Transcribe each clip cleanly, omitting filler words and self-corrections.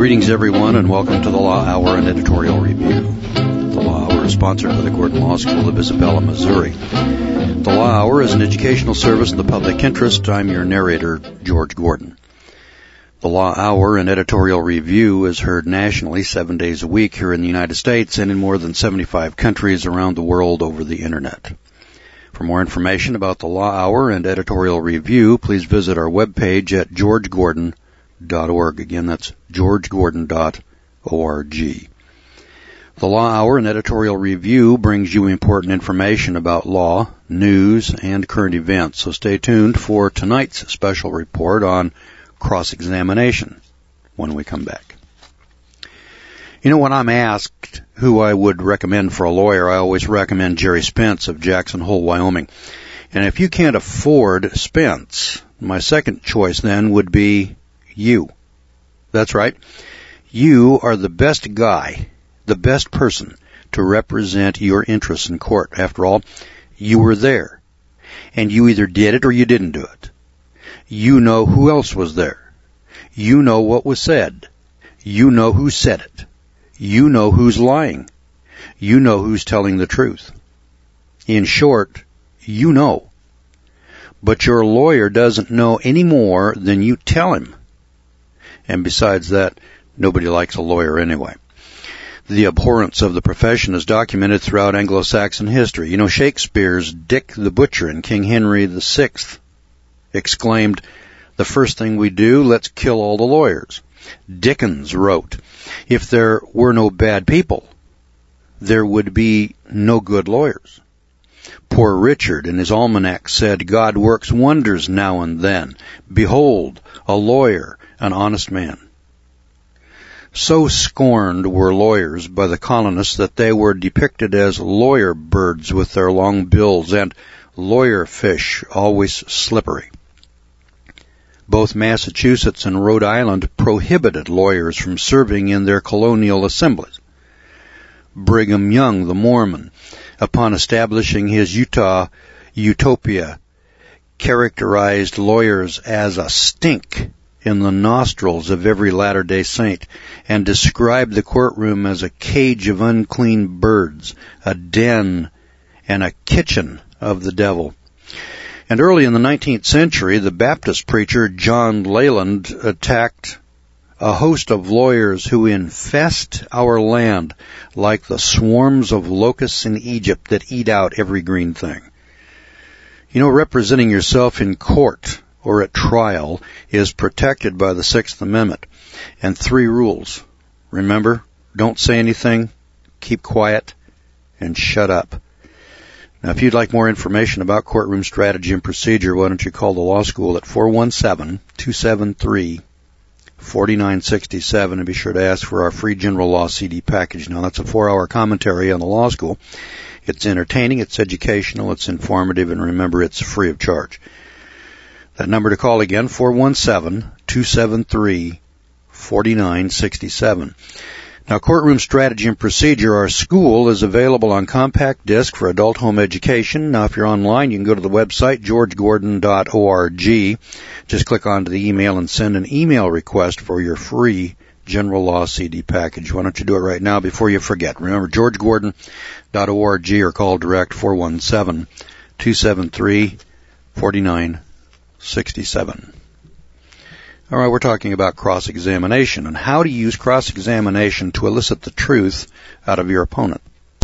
Greetings, everyone, and welcome to the Law Hour and Editorial Review. The Law Hour is sponsored by the Gordon Law School of Isabella, Missouri. The Law Hour is an educational service in the public interest. I'm your narrator, George Gordon. The Law Hour and Editorial Review is heard nationally 7 days a week here in the United States and in more than 75 countries around the world over the Internet. For more information about the Law Hour and Editorial Review, please visit our webpage at georgegordon.org. Again, that's georgegordon.org. The Law Hour and Editorial Review brings you important information about law, news, and current events, so stay tuned for tonight's special report on cross-examination when we come back. You know, when I'm asked who I would recommend for a lawyer, I always recommend Jerry Spence of Jackson Hole, Wyoming. And if you can't afford Spence, my second choice then would be you. That's right. You are the best guy, the best person to represent your interests in court. After all, you were there. And you either did it or you didn't do it. You know who else was there. You know what was said. You know who said it. You know who's lying. You know who's telling the truth. In short, you know. But your lawyer doesn't know any more than you tell him. And besides that, nobody likes a lawyer anyway. The abhorrence of the profession is documented throughout Anglo-Saxon history. You know, Shakespeare's Dick the Butcher in King Henry VI exclaimed, "The first thing we do, let's kill all the lawyers." Dickens wrote, "If there were no bad people, there would be no good lawyers." Poor Richard in his almanac said, "God works wonders now and then. Behold, a lawyer, an honest man." So scorned were lawyers by the colonists that they were depicted as lawyer birds with their long bills and lawyer fish, always slippery. Both Massachusetts and Rhode Island prohibited lawyers from serving in their colonial assemblies. Brigham Young, the Mormon, upon establishing his Utah utopia, characterized lawyers as a stink in the nostrils of every Latter-day Saint, and described the courtroom as a cage of unclean birds, a den and a kitchen of the devil. And early in the 19th century, the Baptist preacher John Leland attacked a host of lawyers who infest our land like the swarms of locusts in Egypt that eat out every green thing. You know, representing yourself in court or at trial is protected by the Sixth Amendment and 3 rules. Remember, don't say anything, keep quiet, and shut up. Now, if you'd like more information about courtroom strategy and procedure, why don't you call the law school at 417-273-4967 and be sure to ask for our free general law CD package. Now, that's a 4-hour commentary on the law school. It's entertaining, it's educational, it's informative, and remember, it's free of charge. That number to call again, 417-273-4967. Now, Courtroom Strategy and Procedure, our school, is available on compact disc for adult home education. Now, if you're online, you can go to the website, georgegordon.org. Just click onto the email and send an email request for your free general law CD package. Why don't you do it right now before you forget? Remember, georgegordon.org or call direct 417-273-4967. All right, we're talking about cross-examination and how to use cross-examination to elicit the truth out of your opponent.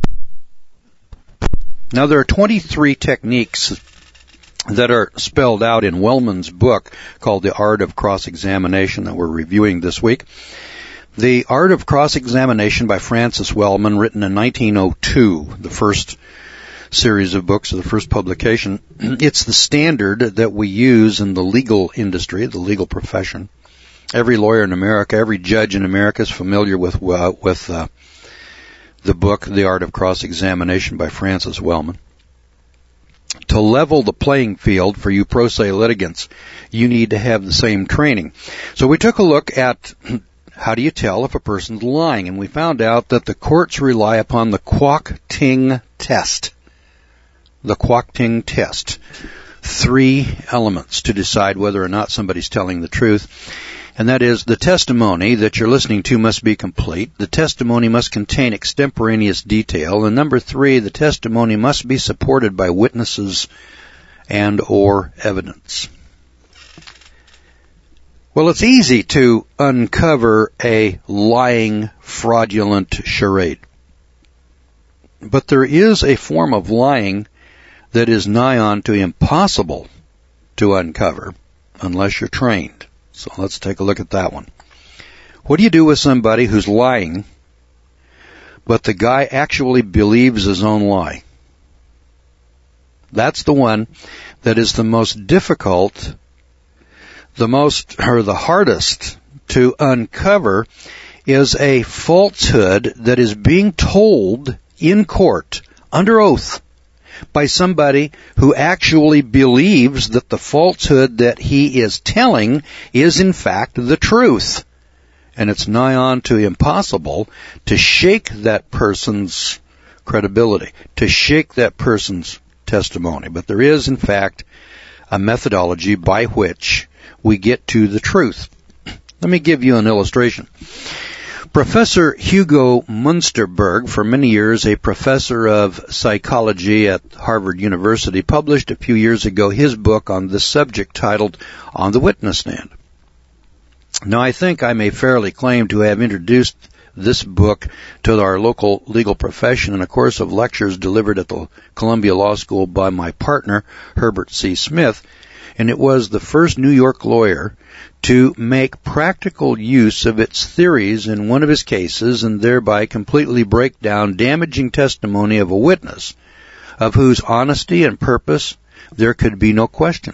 Now, there are 23 techniques that are spelled out in Wellman's book called The Art of Cross-Examination that we're reviewing this week. The Art of Cross-Examination by Francis Wellman, written in 1902, the first series of books, the first publication. It's the standard that we use in the legal industry, the legal profession. Every lawyer in America, every judge in America is familiar with the book, The Art of Cross-Examination by Francis Wellman. To level the playing field for you pro se litigants, you need to have the same training. So we took a look at how do you tell if a person's lying, and we found out that the courts rely upon the Kwok-Ting test. The Kwok-Ting test. 3 elements to decide whether or not somebody's telling the truth. And that is, the testimony that you're listening to must be complete. The testimony must contain extemporaneous detail. And number 3, the testimony must be supported by witnesses and or evidence. Well, it's easy to uncover a lying, fraudulent charade. But there is a form of lying that is nigh on to impossible to uncover unless you're trained. So let's take a look at that one. What do you do with somebody who's lying, but the guy actually believes his own lie? That's the one that is the most difficult, the hardest to uncover, is a falsehood that is being told in court under oath by somebody who actually believes that the falsehood that he is telling is in fact the truth. And it's nigh on to impossible to shake that person's credibility, to shake that person's testimony. But there is in fact a methodology by which we get to the truth. Let me give you an illustration. Professor Hugo Munsterberg, for many years a professor of psychology at Harvard University, published a few years ago his book on this subject titled On the Witness Stand. Now, I think I may fairly claim to have introduced this book to our local legal profession in a course of lectures delivered at the Columbia Law School by my partner, Herbert C. Smith, and it was the first New York lawyer to make practical use of its theories in one of his cases and thereby completely break down damaging testimony of a witness of whose honesty and purpose there could be no question.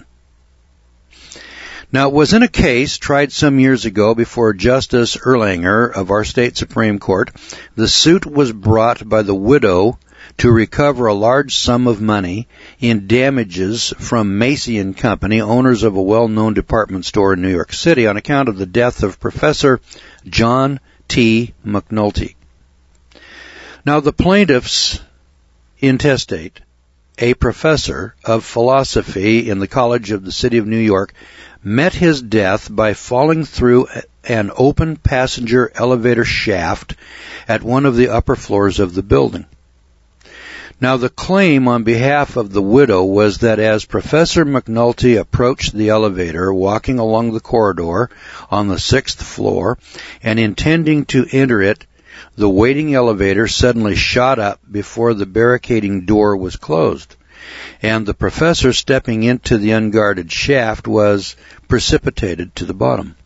Now, it was in a case tried some years ago before Justice Erlanger of our state Supreme Court. The suit was brought by the widow to recover a large sum of money in damages from Macy & Company, owners of a well-known department store in New York City, on account of the death of Professor John T. McNulty. Now, the plaintiff's intestate, a professor of philosophy in the College of the City of New York, met his death by falling through an open passenger elevator shaft at one of the upper floors of the building. Now, the claim on behalf of the widow was that as Professor McNulty approached the elevator, walking along the corridor on the 6th floor and intending to enter it, the waiting elevator suddenly shot up before the barricading door was closed, and the professor stepping into the unguarded shaft was precipitated to the bottom.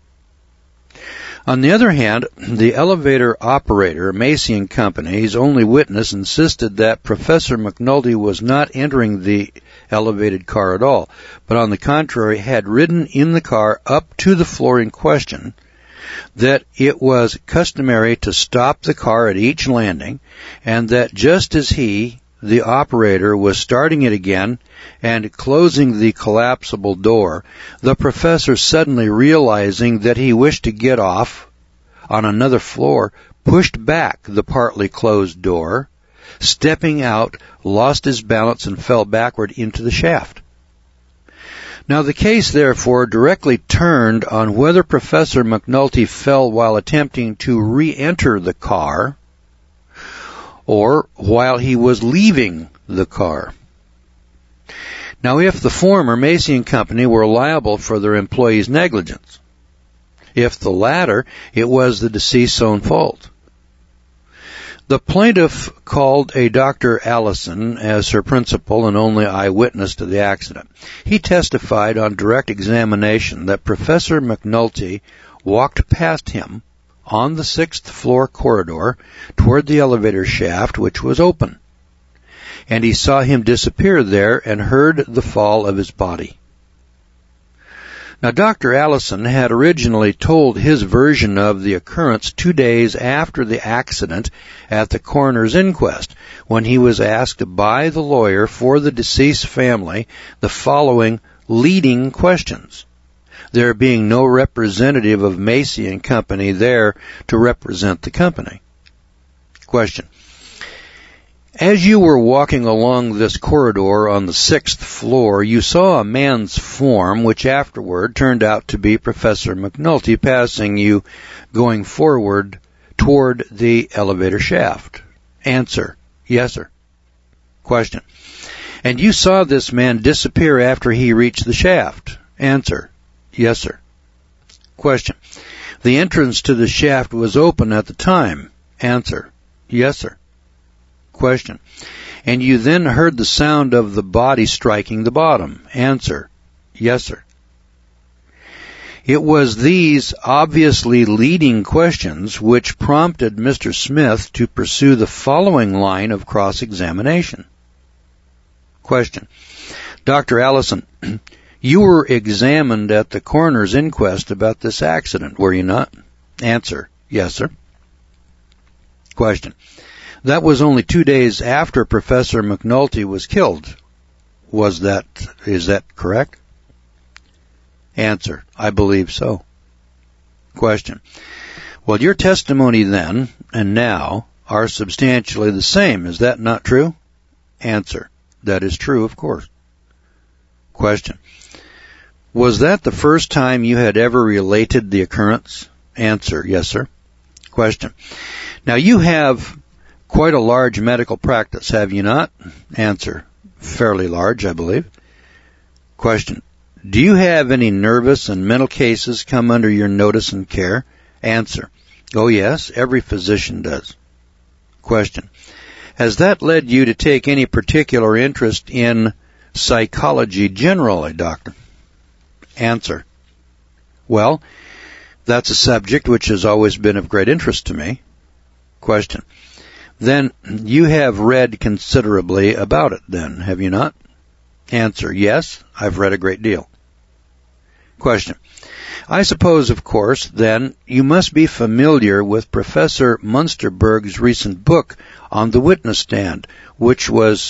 On the other hand, the elevator operator, Macy & Company's only witness, insisted that Professor McNulty was not entering the elevated car at all, but on the contrary had ridden in the car up to the floor in question, that it was customary to stop the car at each landing, and that just as he, the operator, was starting it again and closing the collapsible door, the professor, suddenly realizing that he wished to get off on another floor, pushed back the partly closed door, stepping out, lost his balance, and fell backward into the shaft. Now, the case, therefore, directly turned on whether Professor McNulty fell while attempting to re-enter the car or while he was leaving the car. Now, if the former, Macy & Company, were liable for their employees' negligence. If the latter, it was the deceased's own fault. The plaintiff called a Dr. Allison as her principal and only eyewitness to the accident. He testified on direct examination that Professor McNulty walked past him on the 6th floor corridor toward the elevator shaft, which was open, and he saw him disappear there and heard the fall of his body. Now, Dr. Allison had originally told his version of the occurrence 2 days after the accident at the coroner's inquest, when he was asked by the lawyer for the deceased family the following leading questions, there being no representative of Macy & Company there to represent the company. Question: As you were walking along this corridor on the 6th floor, you saw a man's form, which afterward turned out to be Professor McNulty, passing you going forward toward the elevator shaft. Answer: yes, sir. Question: and you saw this man disappear after he reached the shaft? Answer: yes, sir. Question: the entrance to the shaft was open at the time? Answer: yes, sir. Question: and you then heard the sound of the body striking the bottom? Answer: yes, sir. It was these obviously leading questions which prompted Mr. Smith to pursue the following line of cross-examination. Question: Dr. Allison, you were examined at the coroner's inquest about this accident, were you not? Answer: yes, sir. Question: that was only 2 days after Professor McNulty was killed. Is that correct? Answer: I believe so. Question: well, your testimony then and now are substantially the same. Is that not true? Answer: that is true, of course. Question: was that the first time you had ever related the occurrence? Answer: yes, sir. Question: now you have quite a large medical practice, have you not? Answer: fairly large, I believe. Question: do you have any nervous and mental cases come under your notice and care? Answer: oh yes, every physician does. Question: has that led you to take any particular interest in psychology generally, doctor? Answer: well, that's a subject which has always been of great interest to me. Question: then you have read considerably about it then, have you not? Answer: yes, I've read a great deal. Question: I suppose, of course, then, you must be familiar with Professor Munsterberg's recent book on the witness stand, which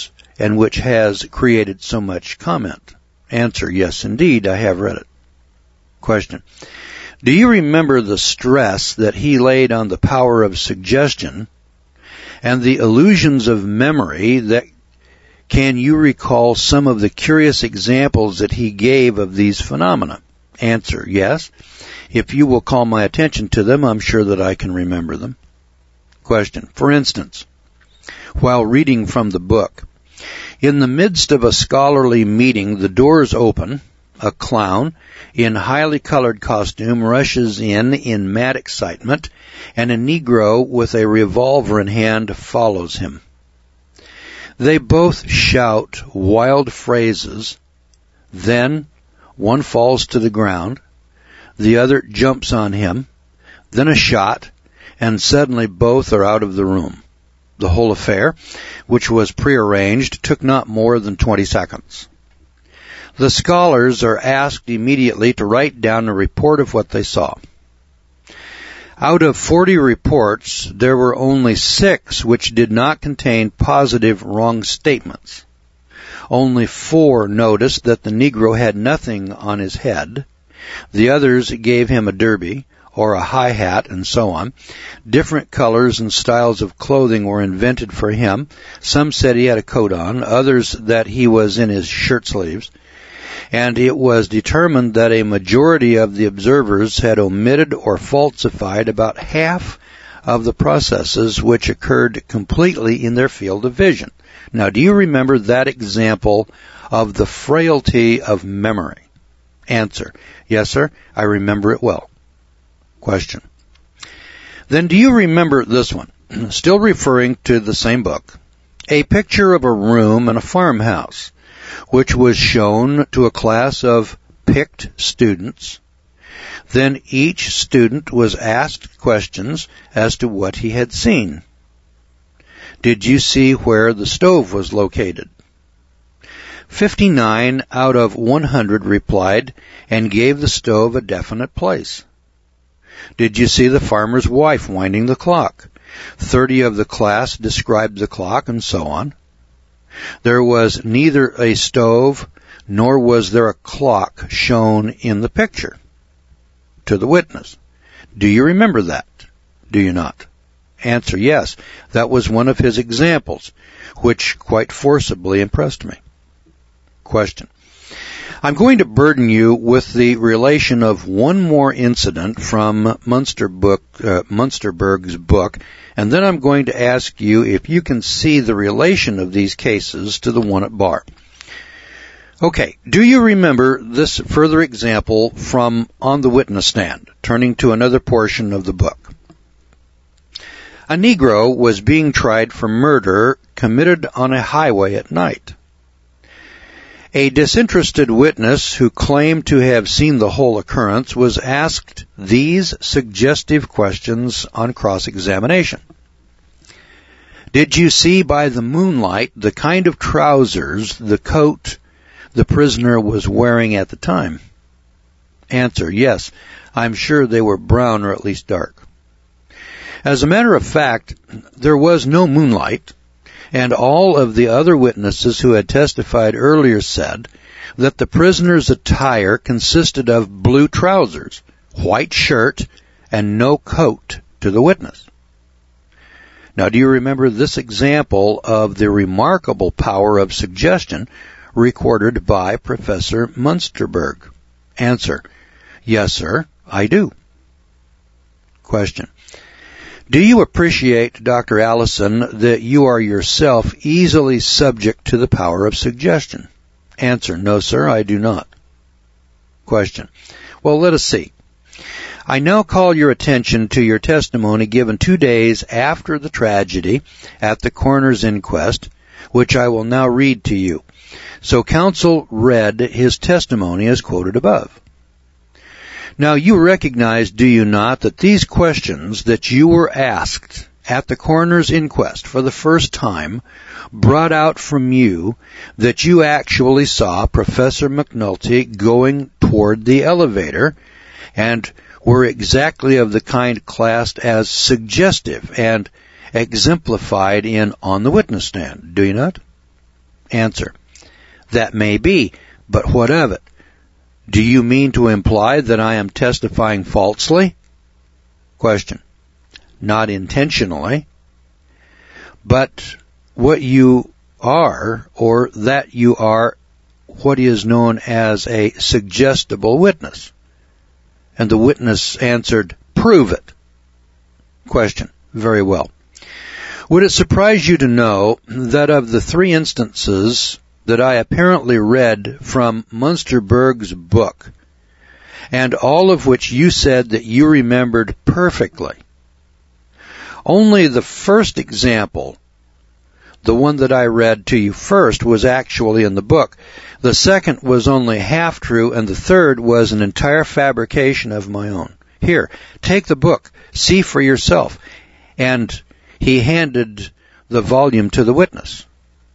has created so much comment. Answer: yes, indeed, I have read it. Question: do you remember the stress that he laid on the power of suggestion and the illusions of memory that can you recall some of the curious examples that he gave of these phenomena? Answer: yes. If you will call my attention to them, I'm sure that I can remember them. Question: for instance, while reading from the book, in the midst of a scholarly meeting, the doors open, a clown in highly colored costume rushes in mad excitement, and a Negro with a revolver in hand follows him. They both shout wild phrases. Then one falls to the ground, the other jumps on him, then a shot, and suddenly both are out of the room. The whole affair, which was prearranged, took not more than 20 seconds. The scholars are asked immediately to write down a report of what they saw. Out of 40 reports, there were only 6 which did not contain positive wrong statements. Only 4 noticed that the Negro had nothing on his head. The others gave him a derby or a high hat and so on. Different colors and styles of clothing were invented for him. Some said he had a coat on, others that he was in his shirt sleeves. And it was determined that a majority of the observers had omitted or falsified about half of the processes which occurred completely in their field of vision. Now, do you remember that example of the frailty of memory? Answer: yes, sir, I remember it well. Question: then do you remember this one? Still referring to the same book. A picture of a room in a farmhouse, which was shown to a class of picked students. Then each student was asked questions as to what he had seen. Did you see where the stove was located? 59 out of 100 replied and gave the stove a definite place. Did you see the farmer's wife winding the clock? 30 of the class described the clock, and so on. There was neither a stove nor was there a clock shown in the picture to the witness. Do you remember that? Do you not? Answer, yes, that was one of his examples, which quite forcibly impressed me. Question. I'm going to burden you with the relation of one more incident from Munsterberg's book, and then I'm going to ask you if you can see the relation of these cases to the one at bar. Okay, do you remember this further example from On the Witness Stand, turning to another portion of the book? A Negro was being tried for murder committed on a highway at night. A disinterested witness who claimed to have seen the whole occurrence was asked these suggestive questions on cross-examination. Did you see by the moonlight the kind of trousers, the coat, the prisoner was wearing at the time? Answer, yes, I'm sure they were brown or at least dark. As a matter of fact, there was no moonlight, and all of the other witnesses who had testified earlier said that the prisoner's attire consisted of blue trousers, white shirt, and no coat to the witness. Now, do you remember this example of the remarkable power of suggestion recorded by Professor Munsterberg? Answer, yes, sir, I do. Question. Do you appreciate, Dr. Allison, that you are yourself easily subject to the power of suggestion? Answer, no, sir, I do not. Question. Well, let us see. I now call your attention to your testimony given 2 days after the tragedy at the coroner's inquest, which I will now read to you. So counsel read his testimony as quoted above. Now you recognize, do you not, that these questions that you were asked at the coroner's inquest for the first time brought out from you that you actually saw Professor McNulty going toward the elevator and were exactly of the kind classed as suggestive and exemplified in On the Witness Stand, do you not? Answer. That may be, but what of it? Do you mean to imply that I am testifying falsely? Question. Not intentionally, but what you are, or that you are what is known as a suggestible witness. And the witness answered, prove it. Question. Very well. Would it surprise you to know that of the 3 instances that I apparently read from Munsterberg's book, and all of which you said that you remembered perfectly, only the first example, the one that I read to you first, was actually in the book. The second was only half true, and the third was an entire fabrication of my own. Here, take the book, see for yourself. And he handed the volume to the witness.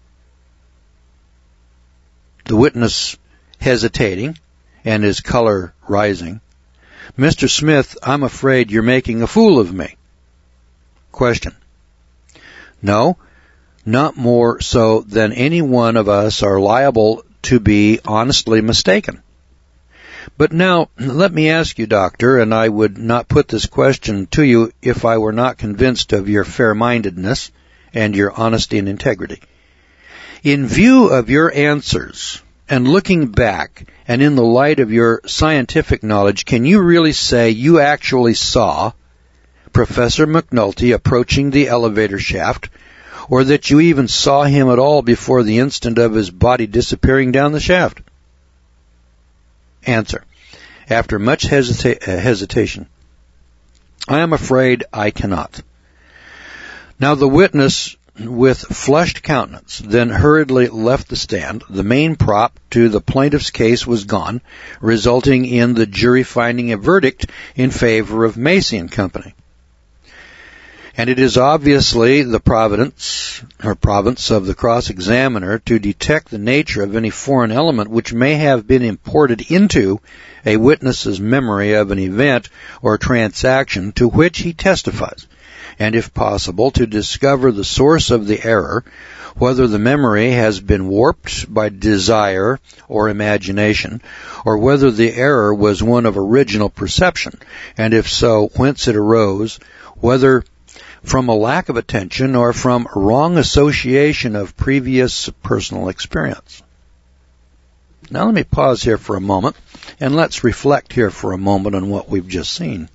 The witness hesitating and his color rising. Mr. Smith, I'm afraid you're making a fool of me. Question. No, not more so than any one of us are liable to be honestly mistaken. But now, let me ask you, Doctor, and I would not put this question to you if I were not convinced of your fair-mindedness and your honesty and integrity. In view of your answers, and looking back, and in the light of your scientific knowledge, can you really say you actually saw Professor McNulty approaching the elevator shaft, or that you even saw him at all before the instant of his body disappearing down the shaft? Answer. After much hesitation, I am afraid I cannot. Now the witness, with flushed countenance, then hurriedly left the stand. The main prop to the plaintiff's case was gone, resulting in the jury finding a verdict in favor of Macy and Company. And it is obviously the province of the cross-examiner to detect the nature of any foreign element which may have been imported into a witness's memory of an event or transaction to which he testifies, and if possible to discover the source of the error, whether the memory has been warped by desire or imagination, or whether the error was one of original perception, and if so, whence it arose, whether from a lack of attention or from wrong association of previous personal experience. Now let me pause here for a moment, and let's reflect here for a moment on what we've just seen.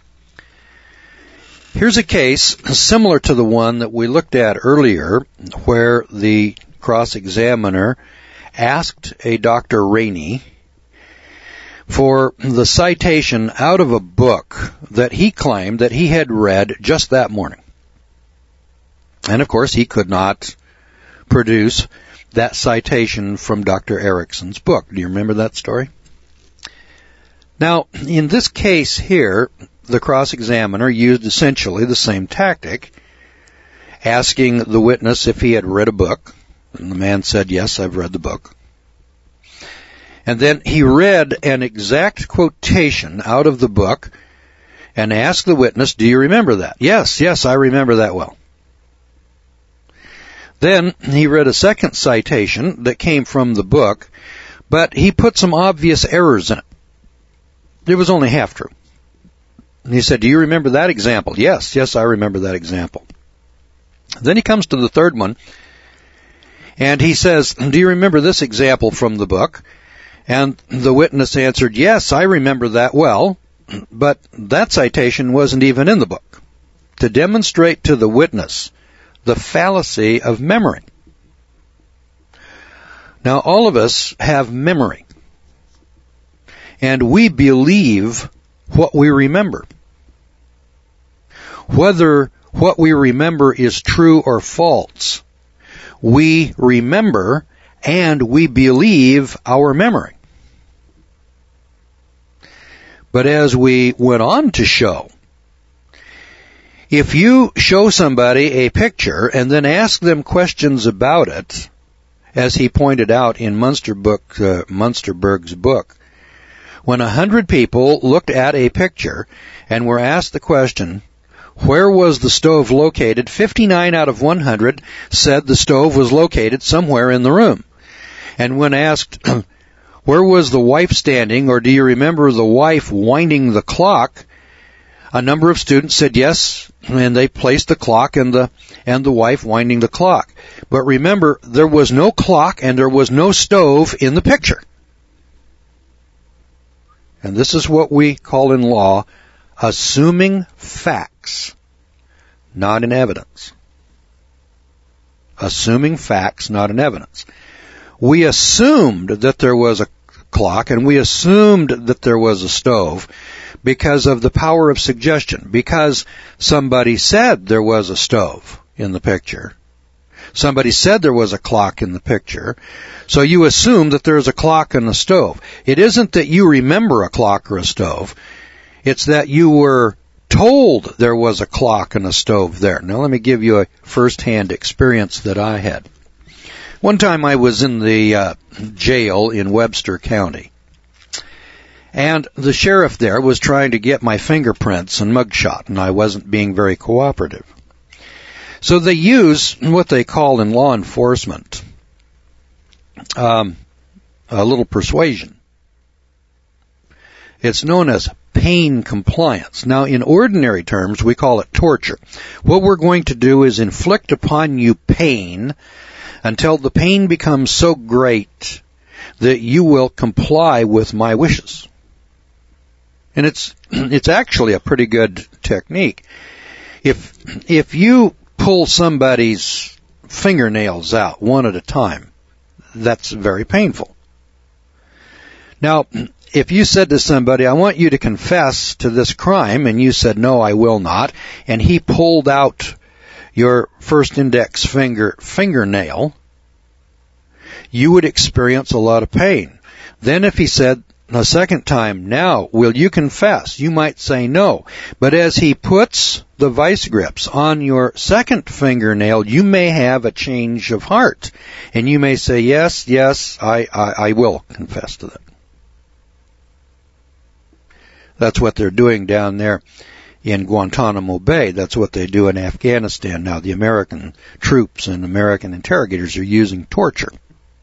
Here's a case similar to the one that we looked at earlier, where the cross-examiner asked a Dr. Rainey for the citation out of a book that he claimed that he had read just that morning. And of course, he could not produce that citation from Dr. Erickson's book. Do you remember that story? Now, in this case here, the cross-examiner used essentially the same tactic, asking the witness if he had read a book. And the man said, yes, I've read the book. And then he read an exact quotation out of the book and asked the witness, do you remember that? Yes, I remember that well. Then he read a second citation that came from the book, but he put some obvious errors in it. It was only half true. And he said, do you remember that example? Yes, I remember that example. Then he comes to the third one, and he says, do you remember this example from the book? And the witness answered, yes, I remember that well, but that citation wasn't even in the book. To demonstrate to the witness the fallacy of memory. Now, all of us have memory, and we believe what we remember. Whether what we remember is true or false, we remember and we believe our memory. But as we went on to show, if you show somebody a picture and then ask them questions about it, as he pointed out in Munsterberg's book, when 100 people looked at a picture and were asked the question, where was the stove located? 59 out of 100 said the stove was located somewhere in the room. And when asked, where was the wife standing, or do you remember the wife winding the clock? A number of students said yes, and they placed the clock and the wife winding the clock. But remember, there was no clock and there was no stove in the picture. And this is what we call in law assuming facts, not in evidence. Assuming facts, not in evidence. We assumed that there was a clock and we assumed that there was a stove because of the power of suggestion, because somebody said there was a stove in the picture. Somebody said there was a clock in the picture, so you assume that there's a clock and a stove. It isn't that you remember a clock or a stove, it's that you were told there was a clock and a stove there. Now let me give you a first-hand experience that I had. One time I was in the jail in Webster County, and the sheriff there was trying to get my fingerprints and mugshot, and I wasn't being very cooperative. So they use what they call in law enforcement a little persuasion. It's known as pain compliance. Now, in ordinary terms, we call it torture. What we're going to do is inflict upon you pain until the pain becomes so great that you will comply with my wishes. And it's actually a pretty good technique. If you pull somebody's fingernails out one at a time, that's very painful. Now, if you said to somebody, I want you to confess to this crime, and you said, no, I will not, and he pulled out your first index fingernail, you would experience a lot of pain. Then if he said a second time, now, will you confess? You might say no. But as he puts the vice grips on your second fingernail, you may have a change of heart. And you may say, yes, I will confess to that. That's what they're doing down there in Guantanamo Bay. That's what they do in Afghanistan now. The American troops and American interrogators are using torture.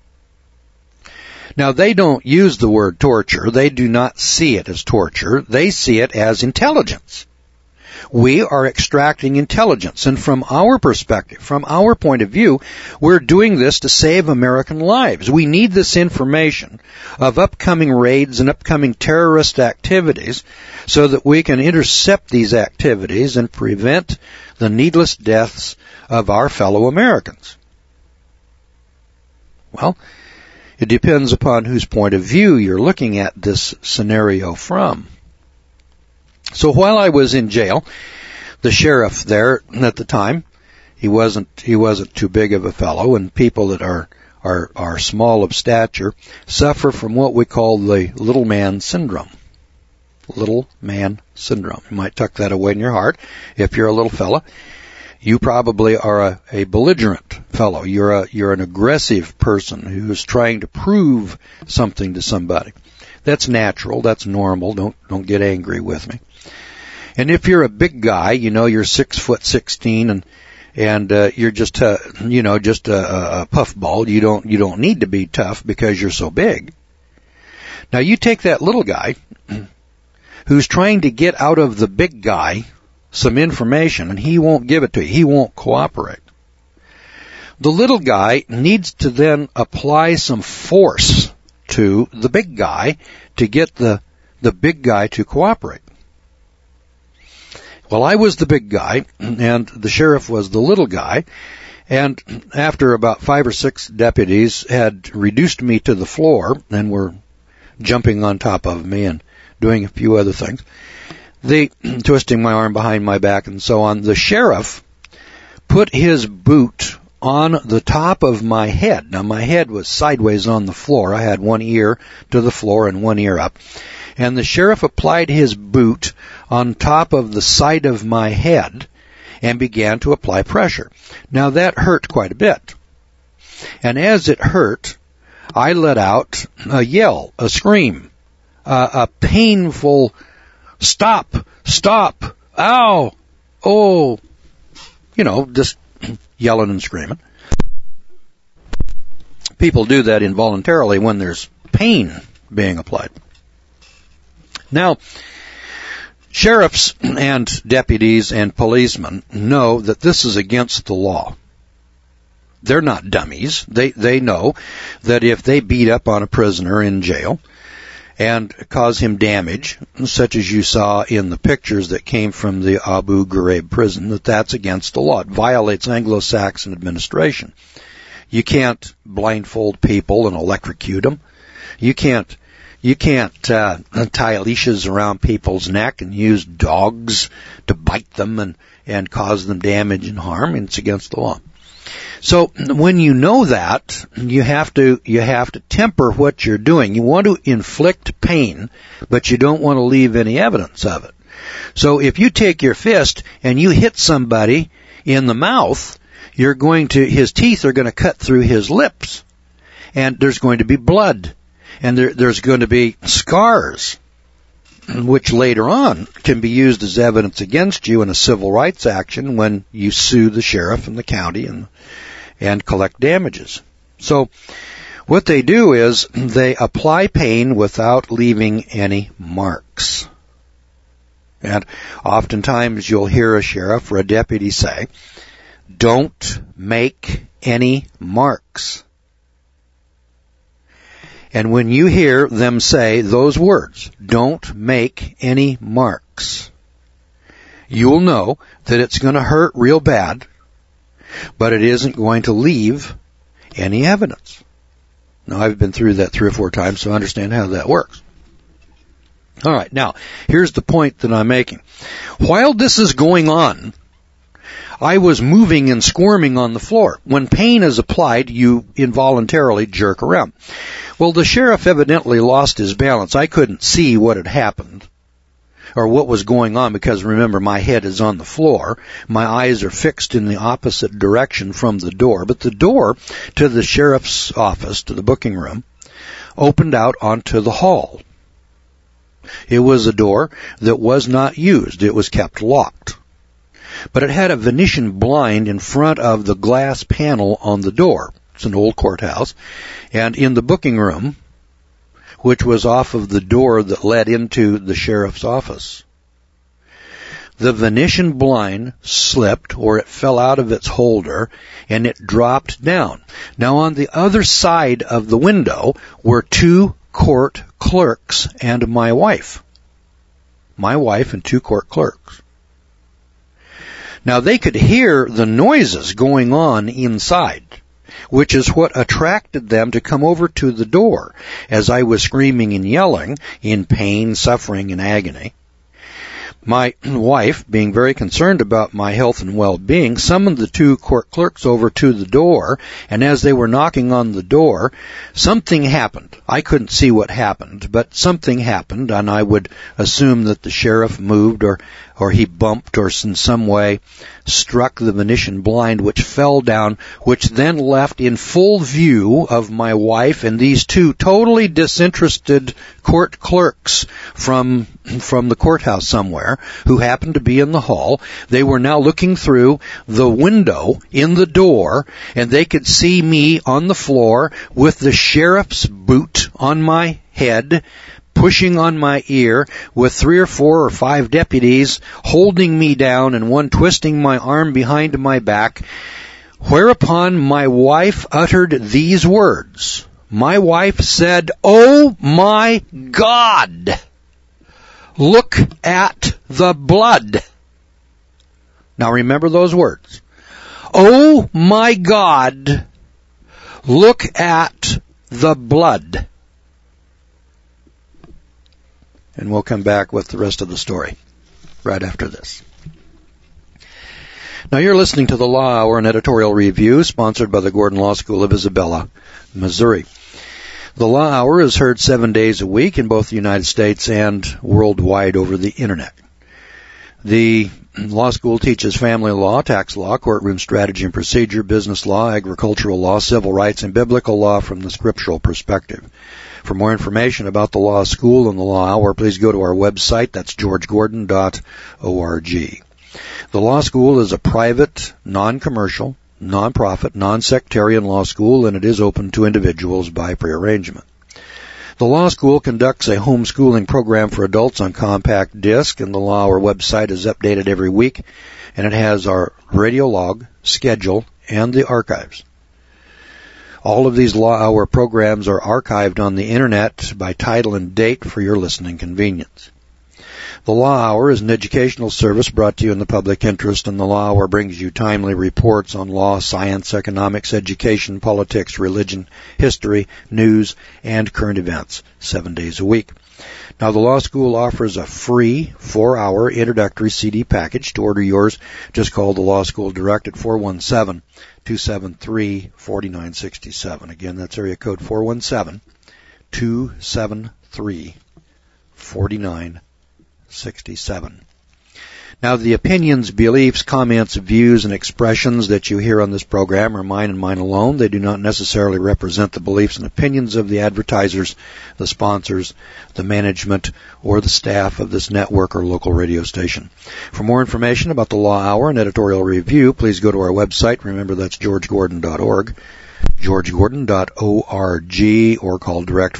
Now, they don't use the word torture. They do not see it as torture. They see it as intelligence. We are extracting intelligence, and from our perspective, from our point of view, we're doing this to save American lives. We need this information of upcoming raids and upcoming terrorist activities so that we can intercept these activities and prevent the needless deaths of our fellow Americans. Well, it depends upon whose point of view you're looking at this scenario from. So while I was in jail, the sheriff there at the time, he wasn't too big of a fellow, and people that are small of stature suffer from what we call the little man syndrome. Little man syndrome. You might tuck that away in your heart. If you're a little fella, you probably are a belligerent fellow. You're an aggressive person who's trying to prove something to somebody. That's natural. That's normal. Don't get angry with me. And if you're a big guy, you're 6'16" and you're just a puffball. You don't need to be tough because you're so big. Now you take that little guy who's trying to get out of the big guy some information, and he won't give it to you. He won't cooperate. The little guy needs to then apply some force to the big guy to get the big guy to cooperate. Well, I was the big guy, and the sheriff was the little guy, and after about 5 or 6 deputies had reduced me to the floor and were jumping on top of me and doing a few other things, they twisting my arm behind my back and so on, the sheriff put his boot on the top of my head. Now, my head was sideways on the floor. I had one ear to the floor and one ear up. And the sheriff applied his boot on top of the side of my head and began to apply pressure. Now, that hurt quite a bit. And as it hurt, I let out a yell, a scream, a painful stop, ow, oh, just yelling and screaming. People do that involuntarily when there's pain being applied. Now, sheriffs and deputies and policemen know that this is against the law. They're not dummies. They know that if they beat up on a prisoner in jail and cause him damage, such as you saw in the pictures that came from the Abu Ghraib prison, that's against the law. It violates Anglo-Saxon administration. You can't blindfold people and electrocute them. You can't tie leashes around people's neck and use dogs to bite them and cause them damage and harm. It's against the law. So when you know that, you have to temper what you're doing. You want to inflict pain, but you don't want to leave any evidence of it. So if you take your fist and you hit somebody in the mouth, his teeth are going to cut through his lips, and there's going to be blood, and there's going to be scars, which later on can be used as evidence against you in a civil rights action when you sue the sheriff and the county and collect damages. So what they do is they apply pain without leaving any marks. And oftentimes you'll hear a sheriff or a deputy say, "Don't make any marks." And when you hear them say those words, "Don't make any marks," you'll know that it's going to hurt real bad, but it isn't going to leave any evidence. Now, I've been through that 3 or 4 times, so I understand how that works. All right, now, here's the point that I'm making. While this is going on, I was moving and squirming on the floor. When pain is applied, you involuntarily jerk around. Well, the sheriff evidently lost his balance. I couldn't see what had happened or what was going on because, remember, my head is on the floor. My eyes are fixed in the opposite direction from the door. But the door to the sheriff's office, to the booking room, opened out onto the hall. It was a door that was not used. It was kept locked. But it had a Venetian blind in front of the glass panel on the door. It's an old courthouse. And in the booking room, which was off of the door that led into the sheriff's office, the Venetian blind slipped, or it fell out of its holder, and it dropped down. Now on the other side of the window were two court clerks and my wife. My wife and two court clerks. Now they could hear the noises going on inside, which is what attracted them to come over to the door as I was screaming and yelling in pain, suffering, and agony. My wife, being very concerned about my health and well-being, summoned the two court clerks over to the door, and as they were knocking on the door, something happened. I couldn't see what happened, but something happened, and I would assume that the sheriff moved or he bumped or in some way struck the Venetian blind, which fell down, which then left in full view of my wife and these two totally disinterested court clerks from the courthouse somewhere who happened to be in the hall. They were now looking through the window in the door, and they could see me on the floor with the sheriff's boot on my head, pushing on my ear, with 3 or 4 or 5 deputies holding me down and one twisting my arm behind my back, whereupon my wife uttered these words. My wife said, "Oh my God, look at the blood." Now remember those words. Oh my God, look at the blood. And we'll come back with the rest of the story right after this. Now you're listening to the Law Hour, an editorial review sponsored by the Gordon Law School of Isabella, Missouri. The Law Hour is heard 7 days a week in both the United States and worldwide over the Internet. The law school teaches family law, tax law, courtroom strategy and procedure, business law, agricultural law, civil rights, and biblical law from the scriptural perspective. For more information about the Law School and the Law Hour, please go to our website. That's georgegordon.org. The Law School is a private, non-commercial, non-profit, non-sectarian law school, and it is open to individuals by prearrangement. The Law School conducts a homeschooling program for adults on compact disc, and the Law Hour website is updated every week, and it has our radio log, schedule, and the archives. All of these Law Hour programs are archived on the Internet by title and date for your listening convenience. The Law Hour is an educational service brought to you in the public interest, and the Law Hour brings you timely reports on law, science, economics, education, politics, religion, history, news, and current events 7 days a week. Now, the Law School offers a free 4-hour introductory CD package. To order yours, just call the Law School direct at 417-273-4967. Again, that's area code 417-273-4967. Now, the opinions, beliefs, comments, views, and expressions that you hear on this program are mine and mine alone. They do not necessarily represent the beliefs and opinions of the advertisers, the sponsors, the management, or the staff of this network or local radio station. For more information about the Law Hour and editorial review, please go to our website. Remember, that's georgegordon.org, georgegordon.org, or call direct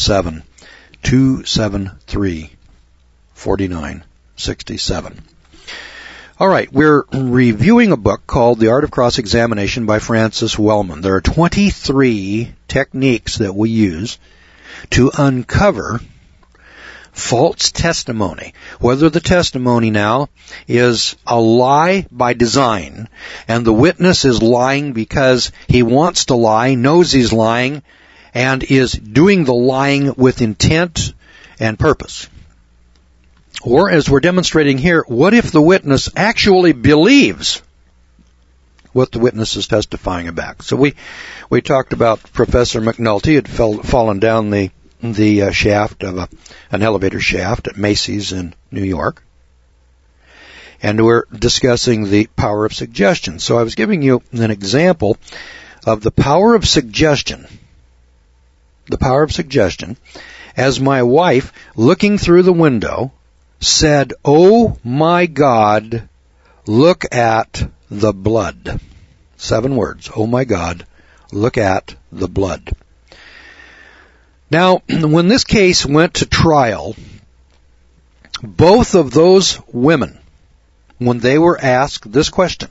417-273-4967. All right, we're reviewing a book called The Art of Cross-Examination by Francis Wellman. There are 23 techniques that we use to uncover false testimony, whether the testimony now is a lie by design and the witness is lying because he wants to lie, knows he's lying, and is doing the lying with intent and purpose. Or, as we're demonstrating here, what if the witness actually believes what the witness is testifying about? So we talked about Professor McNulty had fallen down the shaft of an elevator shaft at Macy's in New York. And we're discussing the power of suggestion. So I was giving you an example of the power of suggestion. The power of suggestion, as my wife, looking through the window, said, "Oh my God, look at the blood." 7 words. Oh my God, look at the blood. Now, when this case went to trial, both of those women when they were asked this question.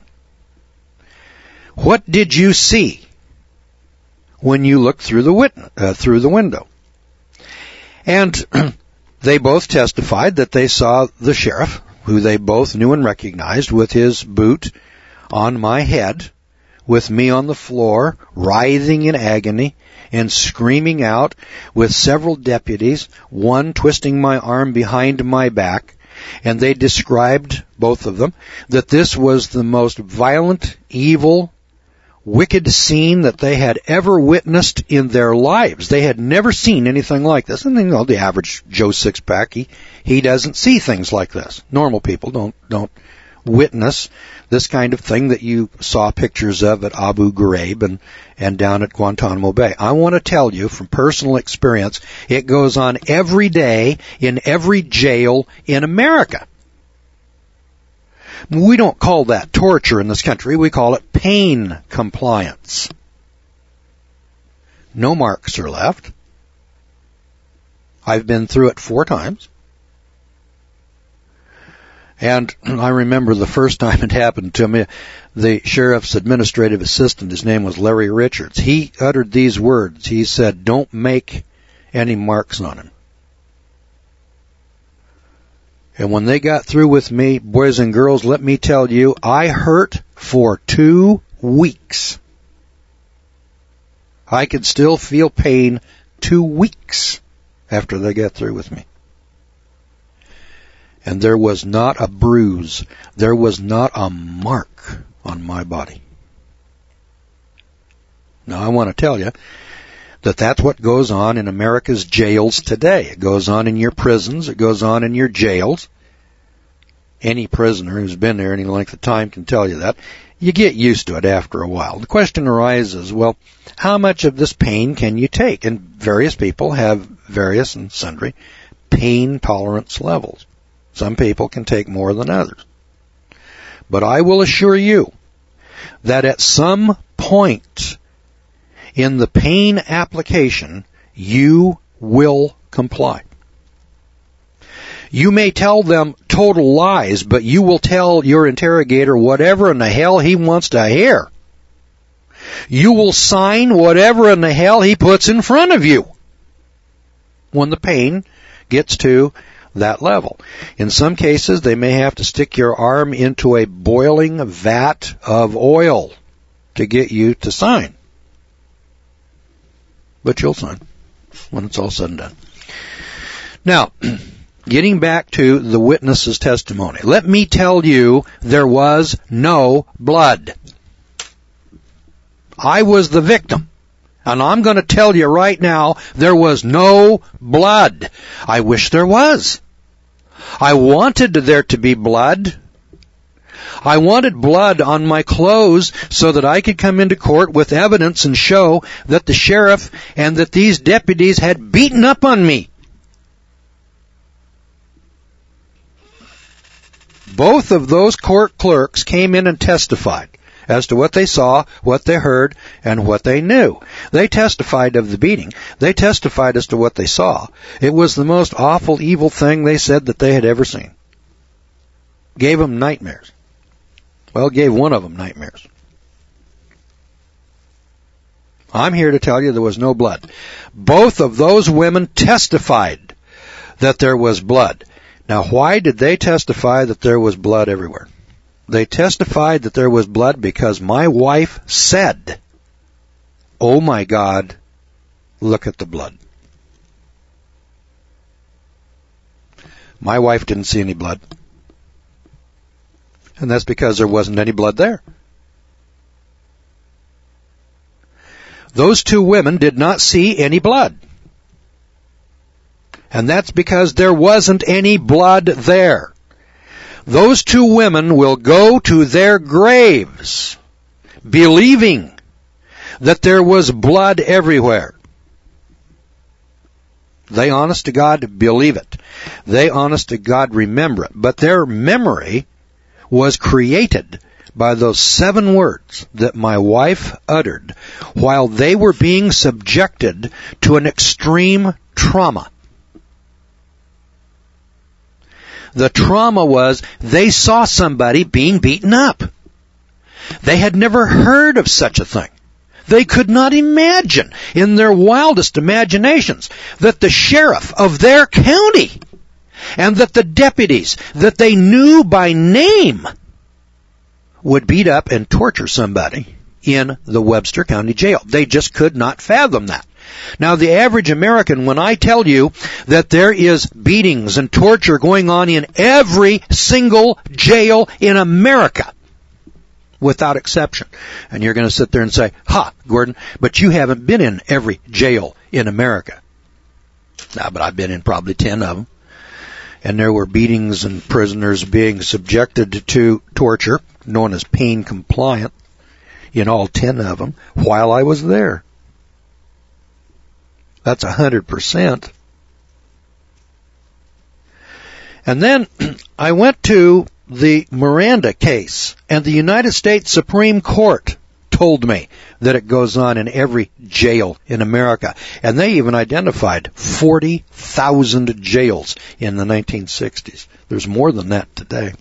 What did you see when you looked through the window? And they both testified that they saw the sheriff, who they both knew and recognized, with his boot on my head, with me on the floor, writhing in agony and screaming out, with several deputies, one twisting my arm behind my back. And they described, both of them, that this was the most violent, evil, wicked scene that they had ever witnessed in their lives. They had never seen anything like this. And the average Joe Sixpack, he doesn't see things like this. Normal people don't witness this kind of thing that you saw pictures of at Abu Ghraib and down at Guantanamo Bay. I want to tell you from personal experience, it goes on every day in every jail in America. We don't call that torture in this country. We call it pain compliance. No marks are left. I've been through it 4 times. And I remember the first time it happened to me, the sheriff's administrative assistant, his name was Larry Richards, he uttered these words. He said, "Don't make any marks on him." And when they got through with me, boys and girls, let me tell you, I hurt for 2 weeks. I could still feel pain 2 weeks after they got through with me. And there was not a bruise. There was not a mark on my body. Now, I want to tell you that that's what goes on in America's jails today. It goes on in your prisons. It goes on in your jails. Any prisoner who's been there any length of time can tell you that. You get used to it after a while. The question arises, well, how much of this pain can you take? And various people have various and sundry pain tolerance levels. Some people can take more than others. But I will assure you that at some point in the pain application, you will comply. You may tell them total lies, but you will tell your interrogator whatever in the hell he wants to hear. You will sign whatever in the hell he puts in front of you when the pain gets to that level. In some cases, they may have to stick your arm into a boiling vat of oil to get you to sign. But you'll sign when it's all said and done. Now, getting back to the witness's testimony, let me tell you, there was no blood. I was the victim. And I'm going to tell you right now, there was no blood. I wish there was. I wanted there to be blood. I wanted blood on my clothes so that I could come into court with evidence and show that the sheriff and that these deputies had beaten up on me. Both of those court clerks came in and testified as to what they saw, what they heard, and what they knew. They testified of the beating. They testified as to what they saw. It was the most awful, evil thing they said that they had ever seen. Gave them nightmares. Well, gave one of them nightmares. I'm here to tell you there was no blood. Both of those women testified that there was blood. Now, why did they testify that there was blood everywhere? They testified that there was blood because my wife said, "Oh my God, look at the blood." My wife didn't see any blood. And that's because there wasn't any blood there. Those 2 women did not see any blood. And that's because there wasn't any blood there. Those 2 women will go to their graves believing that there was blood everywhere. They, honest to God, believe it. They, honest to God, remember it. But their memory was created by those 7 words that my wife uttered while they were being subjected to an extreme trauma. The trauma was they saw somebody being beaten up. They had never heard of such a thing. They could not imagine in their wildest imaginations that the sheriff of their county and that the deputies that they knew by name would beat up and torture somebody in the Webster County Jail. They just could not fathom that. Now, the average American, when I tell you that there is beatings and torture going on in every single jail in America, without exception, and you're going to sit there and say, "Ha, Gordon, but you haven't been in every jail in America." Nah, but I've been in probably 10 of them. And there were beatings and prisoners being subjected to torture, known as pain compliant, in all 10 of them while I was there. That's 100%. And then I went to the Miranda case, and the United States Supreme Court told me that it goes on in every jail in America. And they even identified 40,000 jails in the 1960s. There's more than that today.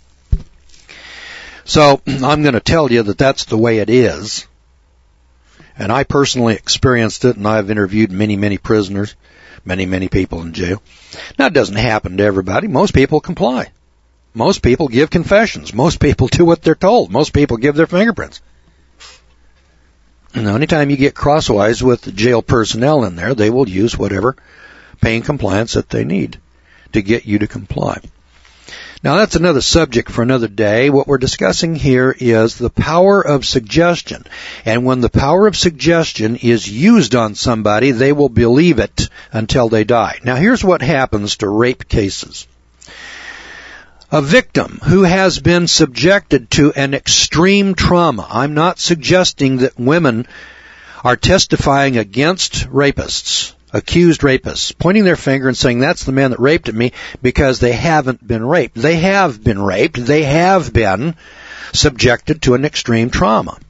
So I'm going to tell you that that's the way it is. And I personally experienced it, and I've interviewed many, many prisoners, many, many people in jail. Now, it doesn't happen to everybody. Most people comply. Most people give confessions. Most people do what they're told. Most people give their fingerprints. Now, anytime you get crosswise with the jail personnel in there, they will use whatever pain compliance that they need to get you to comply. Now, that's another subject for another day. What we're discussing here is the power of suggestion. And when the power of suggestion is used on somebody, they will believe it until they die. Now, here's what happens to rape cases. A victim who has been subjected to an extreme trauma. I'm not suggesting that women are testifying against rapists, accused rapists, pointing their finger and saying that's the man that raped me, because they haven't been raped. They have been raped. They have been subjected to an extreme trauma.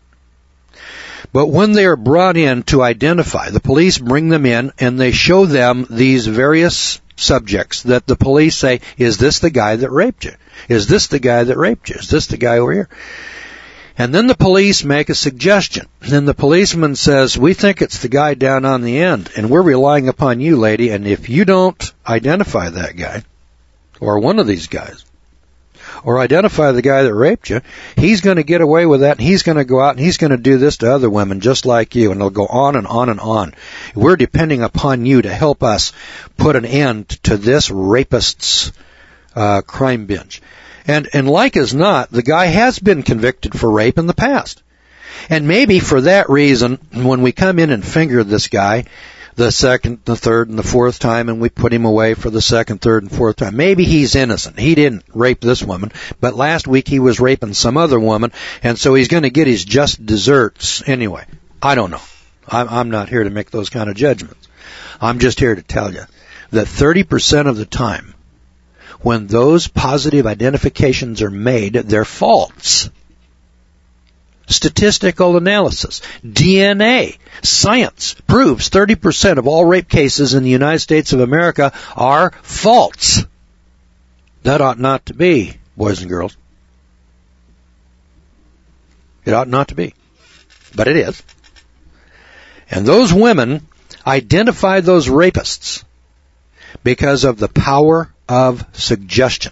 But when they are brought in to identify, the police bring them in and they show them these various subjects that the police say, is this the guy that raped you? Is this the guy that raped you? Is this the guy over here? And then the police make a suggestion. Then the policeman says, we think it's the guy down on the end, and we're relying upon you, lady, and if you don't identify that guy, or one of these guys, or identify the guy that raped you, he's going to get away with that, and he's going to go out and he's going to do this to other women just like you, and it'll go on and on and on. We're depending upon you to help us put an end to this rapist's crime binge. And like as not, the guy has been convicted for rape in the past. And maybe for that reason, when we come in and finger this guy the second, the third, and the fourth time, and we put him away for the second, third, and fourth time, maybe he's innocent. He didn't rape this woman, but last week he was raping some other woman, and so he's going to get his just desserts anyway. I don't know. I'm not here to make those kind of judgments. I'm just here to tell you that 30% of the time, when those positive identifications are made, they're false. Statistical analysis, DNA, science proves 30% of all rape cases in the United States of America are false. That ought not to be, boys and girls. It ought not to be. But it is. And those women identify those rapists because of the power of suggestion.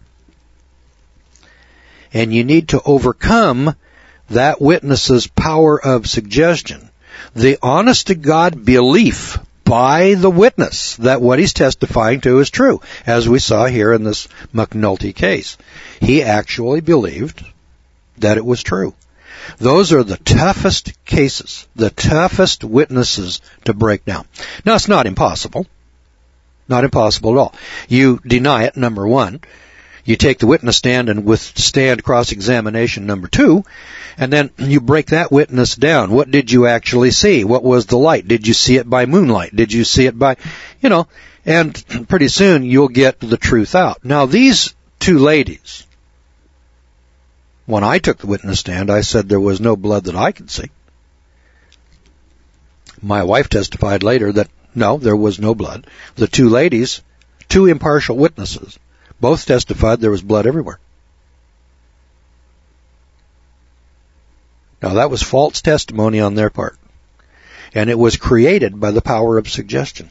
And you need to overcome that witness's power of suggestion. The honest-to-God belief by the witness that what he's testifying to is true, as we saw here in this McNulty case. He actually believed that it was true. Those are the toughest cases, the toughest witnesses to break down. Now, it's not impossible. Not impossible at all. You deny it, number one. You take the witness stand and withstand cross-examination, number two, and then you break that witness down. What did you actually see? What was the light? Did you see it by moonlight? Did you see it by, and pretty soon you'll get the truth out. Now, these two ladies, when I took the witness stand, I said there was no blood that I could see. My wife testified later that, no, there was no blood. The two ladies, two impartial witnesses, Both testified there was blood everywhere. Now, that was false testimony on their part, and it was created by the power of suggestion.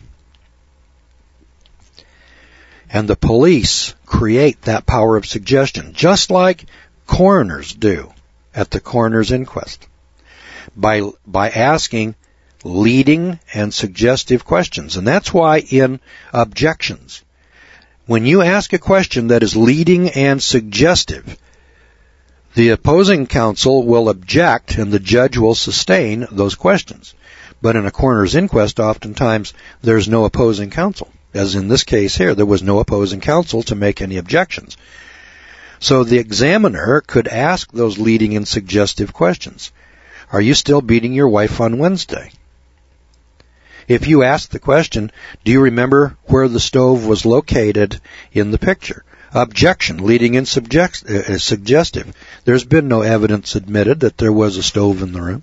And the police create that power of suggestion, just like coroners do at the coroner's inquest, by asking leading and suggestive questions. And that's why in objections, when you ask a question that is leading and suggestive, the opposing counsel will object and the judge will sustain those questions. But in a coroner's inquest, oftentimes there's no opposing counsel. As in this case here, there was no opposing counsel to make any objections. So the examiner could ask those leading and suggestive questions. Are you still beating your wife on Wednesday? If you ask the question, do you remember where the stove was located in the picture? Objection, leading and suggestive. There's been no evidence admitted that there was a stove in the room.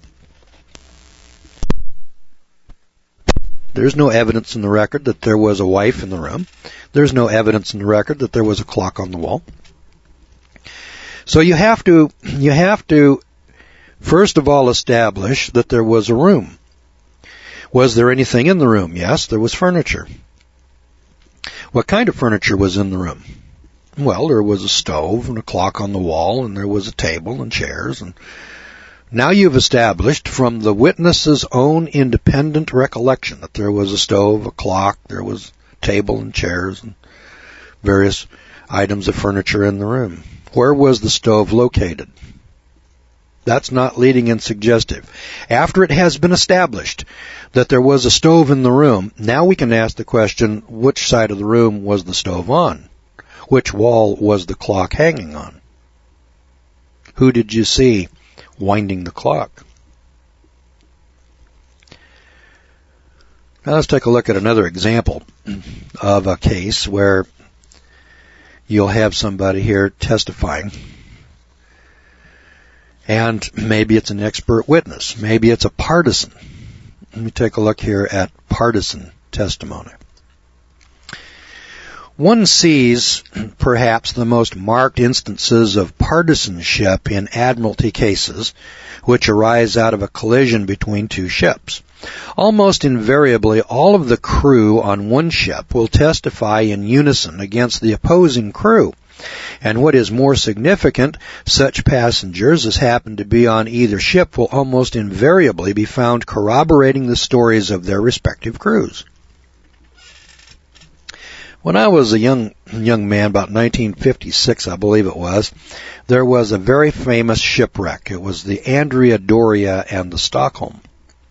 There's no evidence in the record that there was a wife in the room. There's no evidence in the record that there was a clock on the wall. So you have to first of all establish that there was a room. Was there anything in the room? Yes, there was furniture. What kind of furniture was in the room? Well, there was a stove and a clock on the wall, and there was a table and chairs. And now you've established from the witness's own independent recollection that there was a stove, a clock, there was a table and chairs, and various items of furniture in the room. Where was the stove located? That's not leading and suggestive. After it has been established that there was a stove in the room, now we can ask the question, which side of the room was the stove on? Which wall was the clock hanging on? Who did you see winding the clock? Now let's take a look at another example of a case where you'll have somebody here testifying. And maybe it's an expert witness. Maybe it's a partisan. Let me take a look here at partisan testimony. One sees perhaps the most marked instances of partisanship in admiralty cases which arise out of a collision between two ships. Almost invariably, all of the crew on one ship will testify in unison against the opposing crew. And what is more significant, such passengers as happen to be on either ship will almost invariably be found corroborating the stories of their respective crews. When I was a young man, about 1956, I believe it was, there was a very famous shipwreck. It was the Andrea Doria and the Stockholm.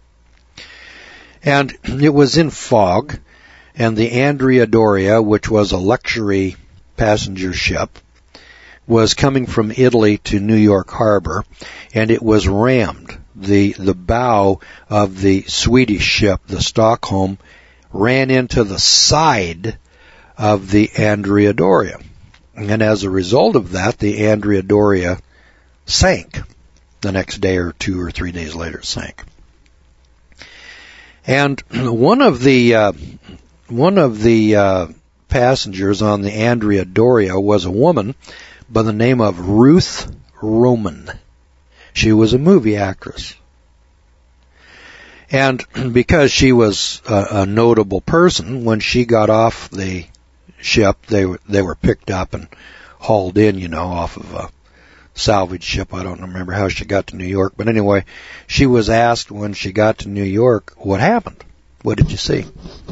And it was in fog, and the Andrea Doria, which was a luxury passenger ship, was coming from Italy to New York Harbor, and it was rammed. The bow of the Swedish ship, the Stockholm, ran into the side of the Andrea Doria. And as a result of that, the Andrea Doria sank. The next day or 2 or 3 days later, it sank. And one of the passengers on the Andrea Doria was a woman by the name of Ruth Roman. She was a movie actress. And because she was a notable person, when she got off the ship, they were picked up and hauled in, off of a salvage ship. I don't remember how she got to New York, but anyway, she was asked when she got to New York, what happened? What did you see?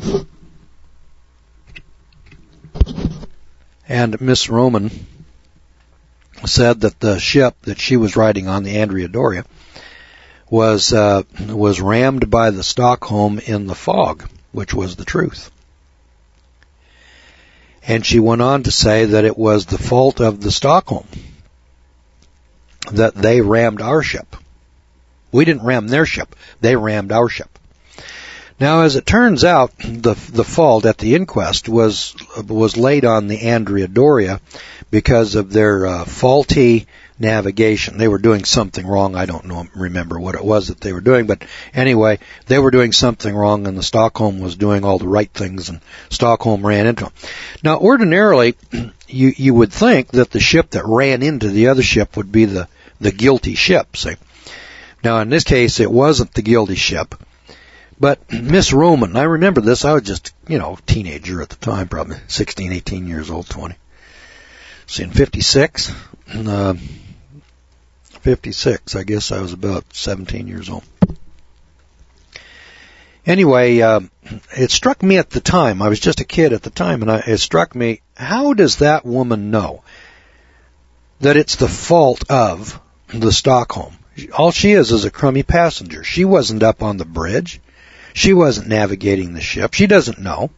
And Miss Roman said that the ship that she was riding on, the Andrea Doria, was rammed by the Stockholm in the fog, which was the truth. And she went on to say that it was the fault of the Stockholm that they rammed our ship. We didn't ram their ship. They rammed our ship. Now, as it turns out, the fault at the inquest was laid on the Andrea Doria because of their faulty navigation. They were doing something wrong. I don't remember what it was that they were doing, but anyway, they were doing something wrong, and the Stockholm was doing all the right things, and Stockholm ran into them. Now, ordinarily, you would think that the ship that ran into the other ship would be the guilty ship, see. Now, in this case, it wasn't the guilty ship. But Miss Roman, I remember this, I was just, teenager at the time, probably 16, 18 years old, 20. See, in 56, I guess I was about 17 years old. Anyway, it struck me at the time, I was just a kid at the time, and it struck me, how does that woman know that it's the fault of the Stockholm? All she is a crummy passenger. She wasn't up on the bridge. She wasn't navigating the ship. She doesn't know.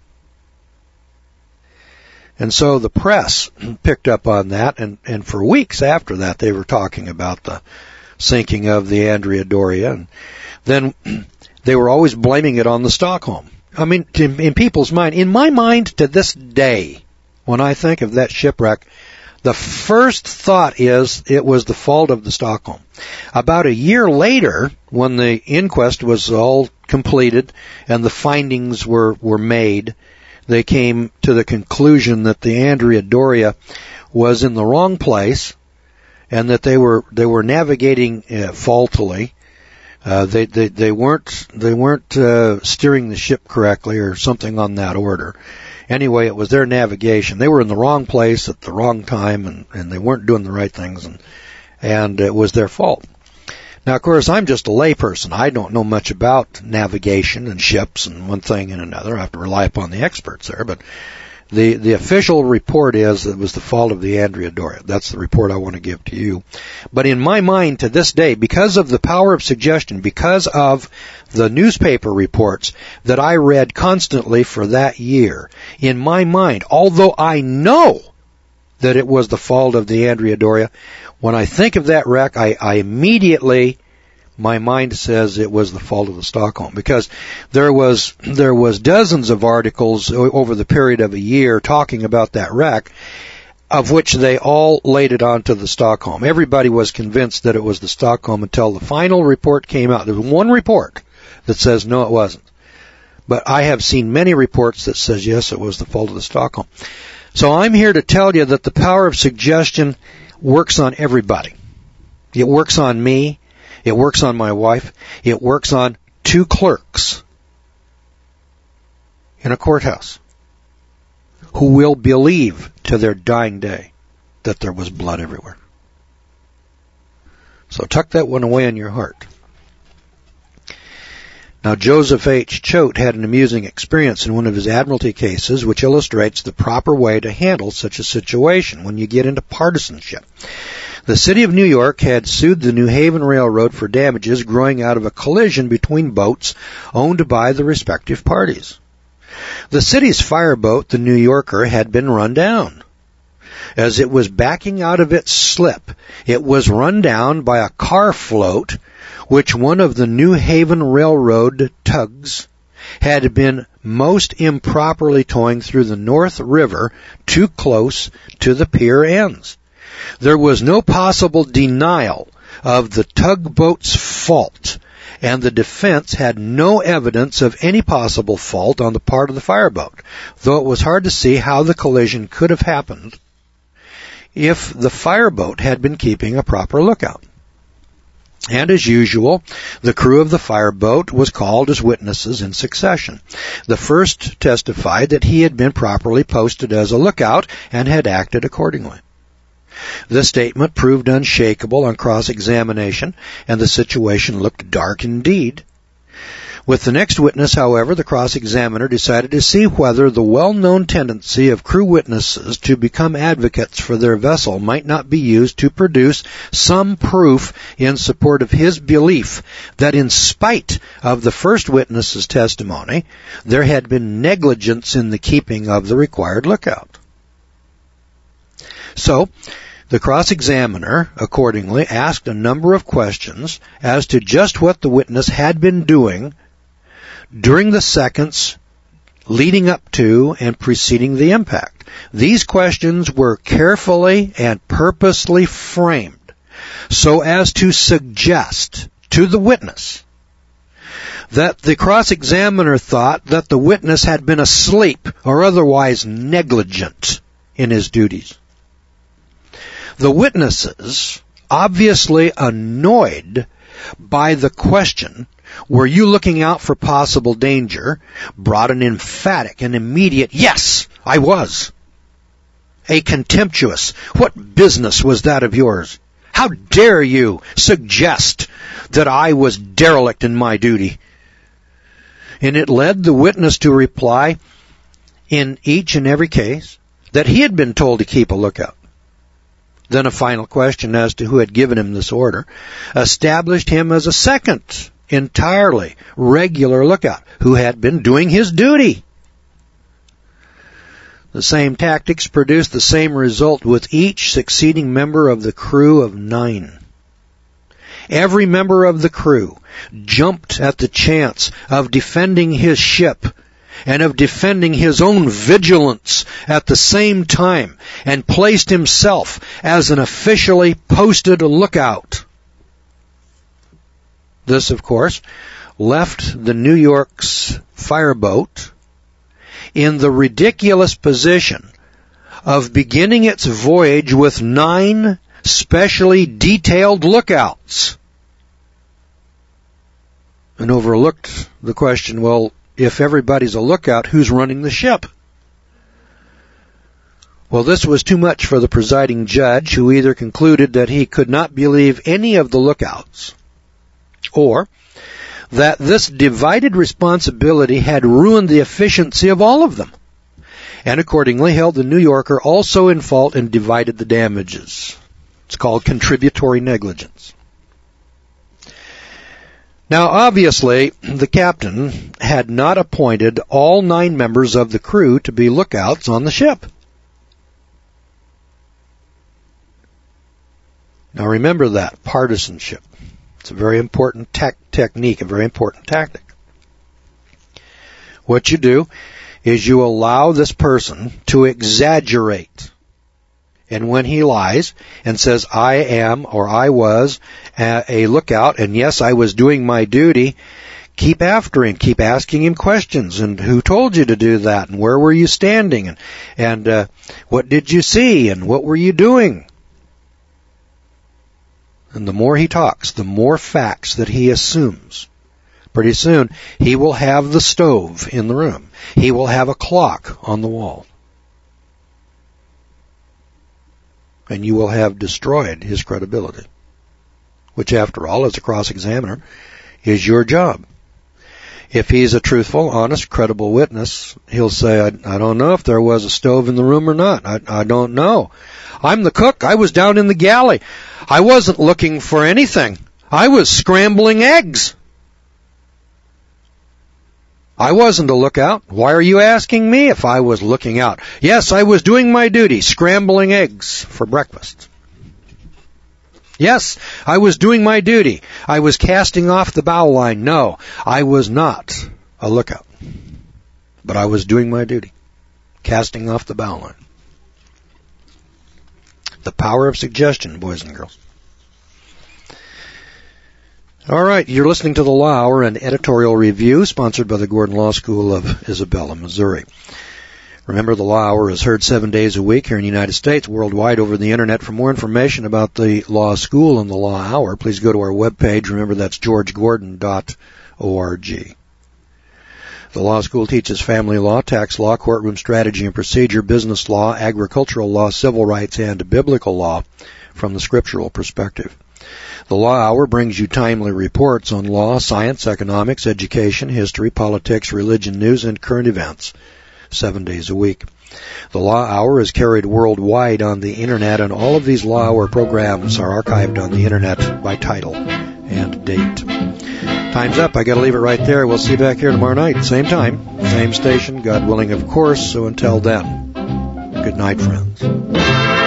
And so the press picked up on that, and for weeks after that they were talking about the sinking of the Andrea Doria, and then they were always blaming it on the Stockholm. I mean, in people's mind, in my mind to this day, when I think of that shipwreck, the first thought is it was the fault of the Stockholm. About a year later, when the inquest was all completed and the findings were made, they came to the conclusion that the Andrea Doria was in the wrong place and that they were navigating faultily. They weren't steering the ship correctly or something on that order. Anyway, it was their navigation. They were in the wrong place at the wrong time, and they weren't doing the right things, and it was their fault. Now, of course, I'm just a layperson. I don't know much about navigation and ships and one thing and another. I have to rely upon the experts there, but the official report is it was the fault of the Andrea Doria. That's the report I want to give to you. But in my mind to this day, because of the power of suggestion, because of the newspaper reports that I read constantly for that year, in my mind, although I know that it was the fault of the Andrea Doria, when I think of that wreck, I immediately, my mind says it was the fault of the Stockholm, because there was dozens of articles over the period of a year talking about that wreck, of which they all laid it onto the Stockholm. Everybody was convinced that it was the Stockholm until the final report came out. There was one report that says no, it wasn't. But I have seen many reports that says yes, it was the fault of the Stockholm. So I'm here to tell you that the power of suggestion works on everybody. It works on me. It works on my wife. It works on 2 clerks in a courthouse who will believe to their dying day that there was blood everywhere. So tuck that one away in your heart. Now, Joseph H. Choate had an amusing experience in one of his admiralty cases which illustrates the proper way to handle such a situation when you get into partisanship. The city of New York had sued the New Haven Railroad for damages growing out of a collision between boats owned by the respective parties. The city's fireboat, the New Yorker, had been run down. As it was backing out of its slip, it was run down by a car float which one of the New Haven Railroad tugs had been most improperly towing through the North River too close to the pier ends. There was no possible denial of the tugboat's fault, and the defense had no evidence of any possible fault on the part of the fireboat, though it was hard to see how the collision could have happened if the fireboat had been keeping a proper lookout. And as usual, the crew of the fireboat was called as witnesses in succession. The first testified that he had been properly posted as a lookout and had acted accordingly. The statement proved unshakable on cross-examination, and the situation looked dark indeed. With the next witness, however, the cross-examiner decided to see whether the well-known tendency of crew witnesses to become advocates for their vessel might not be used to produce some proof in support of his belief that in spite of the first witness's testimony, there had been negligence in the keeping of the required lookout. So, the cross-examiner, accordingly, asked a number of questions as to just what the witness had been doing during the seconds leading up to and preceding the impact. These questions were carefully and purposely framed so as to suggest to the witness that the cross-examiner thought that the witness had been asleep or otherwise negligent in his duties. The witnesses, obviously annoyed by the question, "Were you looking out for possible danger?" brought an emphatic and immediate, "Yes, I was." A contemptuous, "What business was that of yours? How dare you suggest that I was derelict in my duty?" And it led the witness to reply in each and every case that he had been told to keep a lookout. Then a final question as to who had given him this order established him as a second, entirely regular lookout who had been doing his duty. The same tactics produced the same result with each succeeding member of the crew of 9. Every member of the crew jumped at the chance of defending his ship and of defending his own vigilance at the same time, and placed himself as an officially posted lookout. This, of course, left the New York's fireboat in the ridiculous position of beginning its voyage with 9 specially detailed lookouts, and overlooked the question, well, if everybody's a lookout, who's running the ship? Well, this was too much for the presiding judge, who either concluded that he could not believe any of the lookouts, or that this divided responsibility had ruined the efficiency of all of them, and accordingly held the New Yorker also in fault and divided the damages. It's called contributory negligence. Now, obviously, the captain had not appointed all 9 members of the crew to be lookouts on the ship. Now, remember that, partisanship. It's a very important technique, a very important tactic. What you do is you allow this person to exaggerate. And when he lies and says, "I am," or "I was," a lookout, and yes, I was doing my duty, keep after him, keep asking him questions, and who told you to do that, and where were you standing, and what did you see, and what were you doing? And the more he talks, the more facts that he assumes. Pretty soon, he will have the stove in the room. He will have a clock on the wall. And you will have destroyed his credibility, which, after all, as a cross-examiner, is your job. If he's a truthful, honest, credible witness, he'll say, I don't know if there was a stove in the room or not. I don't know. I'm the cook. I was down in the galley. I wasn't looking for anything. I was scrambling eggs. I wasn't a lookout. Why are you asking me if I was looking out? Yes, I was doing my duty, scrambling eggs for breakfast. Yes, I was doing my duty. I was casting off the bow line. No, I was not a lookout. But I was doing my duty, casting off the bow line. The power of suggestion, boys and girls. All right, you're listening to the Law Hour, an editorial review sponsored by the Gordon Law School of Isabella, Missouri. Remember, the Law Hour is heard 7 days a week here in the United States, worldwide over the Internet. For more information about the Law School and the Law Hour, please go to our webpage. Remember, that's georgegordon.org. The Law School teaches family law, tax law, courtroom strategy and procedure, business law, agricultural law, civil rights, and biblical law from the scriptural perspective. The Law Hour brings you timely reports on law, science, economics, education, history, politics, religion, news, and current events 7 days a week. The Law Hour is carried worldwide on the Internet, and all of these Law Hour programs are archived on the Internet by title and date. Time's up. I got to leave it right there. We'll see you back here tomorrow night, same time, same station, God willing, of course. So until then, good night, friends.